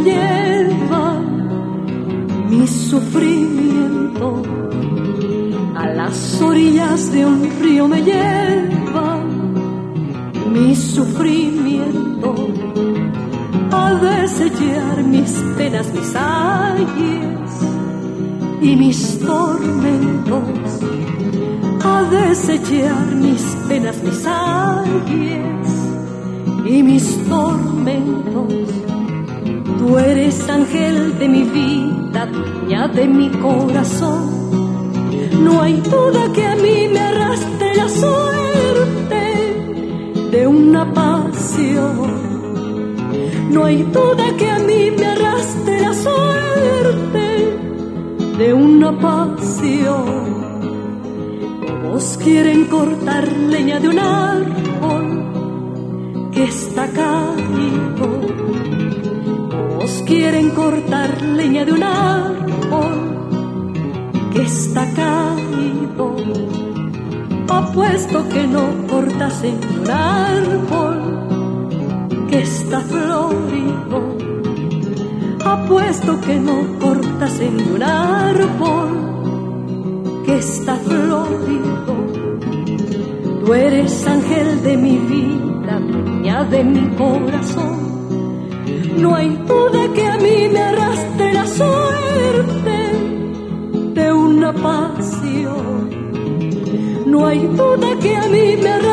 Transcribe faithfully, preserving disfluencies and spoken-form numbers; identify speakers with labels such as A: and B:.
A: lleva mi sufrimiento, a las orillas de un río me lleva mi sufrimiento, a desechar mis penas, mis ayes y mis tormentos, a desechar mis penas, mis ayes y mis tormentos. Tú eres ángel de mi vida, dueña de mi corazón. No hay duda que a mí me arrastre la suerte de una pasión. No hay duda que a mí me arrastre la suerte de una pasión. Todos quieren cortar leña de un árbol que está caído. Todos quieren cortar leña de un árbol que está caído. Apuesto que no cortas en un árbol que está florido. Apuesto que no cortas en un árbol que está florido. Tú eres ángel de mi vida, dueña de mi corazón. No hay duda que a mí me arrastre la suerte de una pasión. No hay duda que a mí me